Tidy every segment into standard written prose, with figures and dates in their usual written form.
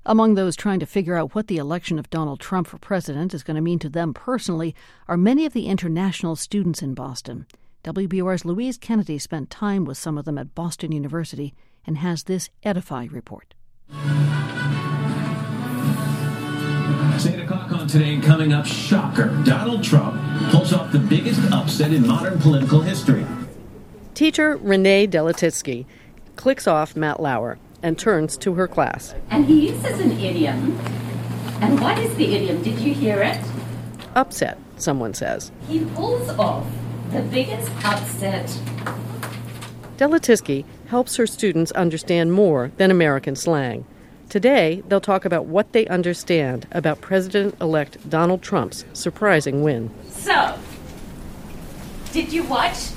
Among those trying to figure out what the election of Donald Trump for president is going to mean to them personally are many of the international students in Boston. WBUR's Louise Kennedy spent time with some of them at Boston University and has this Edify report. 8 o'clock on Today, coming up, shocker. Donald Trump pulls off the biggest upset in modern political history. Teacher Renee Deletitsky clicks off Matt Lauer and turns to her class. And he uses an idiom. And what is the idiom? Did you hear it? Upset, someone says. He pulls off the biggest upset. Deletitsky helps her students understand more than American slang. Today, they'll talk about what they understand about President-elect Donald Trump's surprising win. So, did you watch?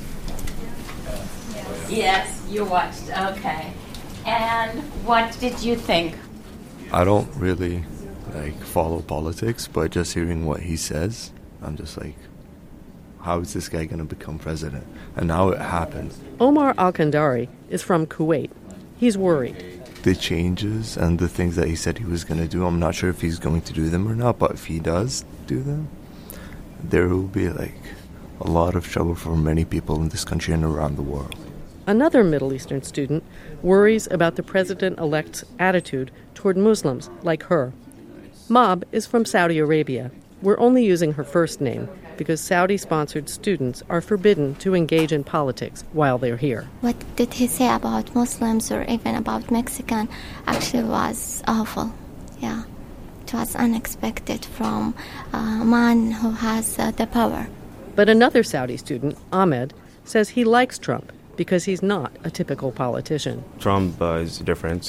Yes, you watched. Okay. And what did you think? I don't really follow politics, but just hearing what he says, I'm just like, how is this guy going to become president? And now it happened. Omar Al-Kandari is from Kuwait. He's worried. The changes and the things that he said he was going to do, I'm not sure if he's going to do them or not, but if he does do them, there will be a lot of trouble for many people in this country and around the world. Another Middle Eastern student worries about the president-elect's attitude toward Muslims like her. Mob is from Saudi Arabia. We're only using her first name because Saudi-sponsored students are forbidden to engage in politics while they're here. What did he say about Muslims or even about Mexican actually was awful. Yeah, it was unexpected from a man who has the power. But another Saudi student, Ahmed, says he likes Trump because he's not a typical politician. Trump is different,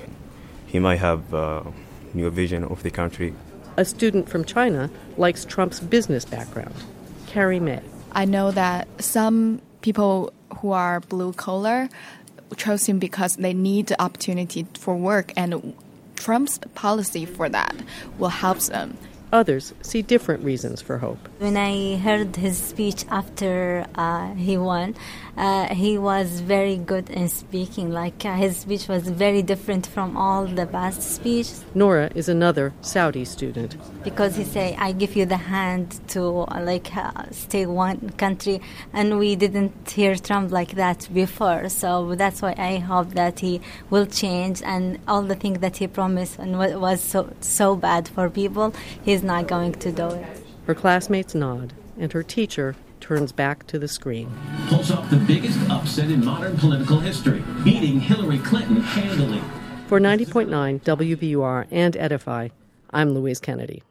He might have a new vision of the country. A student from China likes Trump's business background. Carrie May. I know that some people who are blue-collar chose him because they need the opportunity for work, and Trump's policy for that will help them. Others see different reasons for hope. When I heard his speech after he won, he was very good in speaking. His speech was very different from all the past speeches. Nora is another Saudi student. Because he said, I give you the hand to stay one country, and we didn't hear Trump like that before. So that's why I hope that he will change, and all the things that he promised and what was so bad for people, he's not going to do it. Her classmates nod, and her teacher turns back to the screen. Pulls off the biggest upset in modern political history, beating Hillary Clinton handily. For 90.9 WBUR and Edify, I'm Louise Kennedy.